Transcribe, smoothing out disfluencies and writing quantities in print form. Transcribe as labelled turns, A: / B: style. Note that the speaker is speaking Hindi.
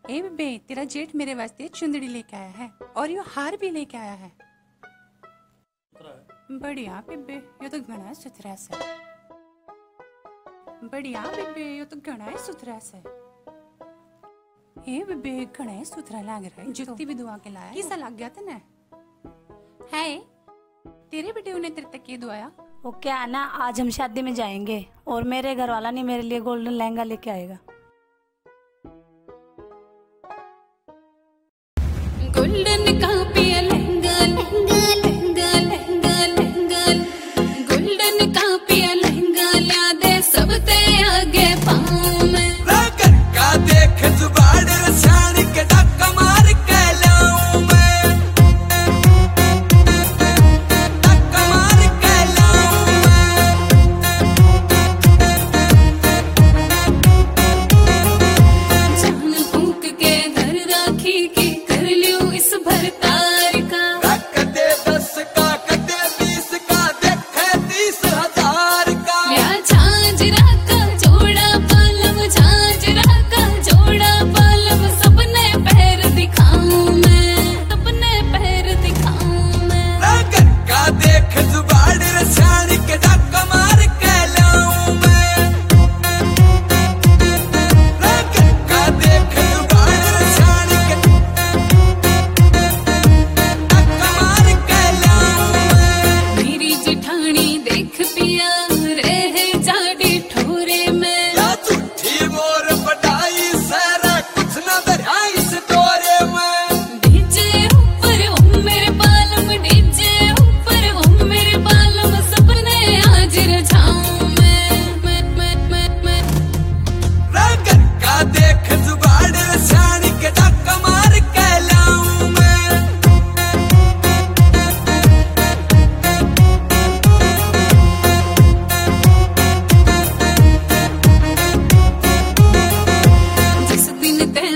A: ए बेबे, तेरा जेठ मेरे वास्ते चुंदड़ी लेके आया है और यो हार भी लेके आया है। बढ़िया बेबे, यो तो घना सुथरा सा। बढ़िया बेबे, यो तो घना सुथरा सा। ए बेबे, घना सुथरा लग रहा है। जुत्ती भी दुआ के लाया। किसा लग गया तने? है तेरे बेटे ने तेरे तक ये दुआया?
B: वो क्या है ना, आज हम शादी में जाएंगे और मेरे घर वाला नहीं मेरे लिए गोल्डन लहंगा लेके आएगा।
A: गोल्डन का पिया लहंगा लहंगा लहंगा लहंगा लहंगा, गोल्डन का पिया लहंगा ला दे सब ते आगे पाँव में।
C: रागर का देख जुबाड़ रसानी के डक्का मार के लाऊं मैं, डक्का मार के लाऊं मैं।
A: जान फूंक के घर राखी की कर लियो इस भरतार का।
C: कदे 10 का कदे 20 का देखे 30,000 का।
A: या झांझरा का जोड़ा पालम, झांझरा का जोड़ा पालम, सपने पैर दिखाऊं मैं, सपने पैर दिखाऊं मैं।
C: रागर का देख जुबाड़ रसानी के डक्का मार के लाऊं मैं, रागर का देख जुबाड़ रसानी के डक्का मार के लाऊं मैं।
A: मेरी जिठानी देख पिया रहे जाडी ठोरे में।
C: या झूठी मोर पटाई सारा कुछ न धरा इस दौरे में।
A: डीजे ऊपर ओ मेरे बालम, डीजे ऊपर ओ मेरे बालम, सपने आज रचाऊं मैं।
C: रागर का देख जुबाड़ रसानी के डक्का मार के लाऊं मैं।
A: जिस दिन ते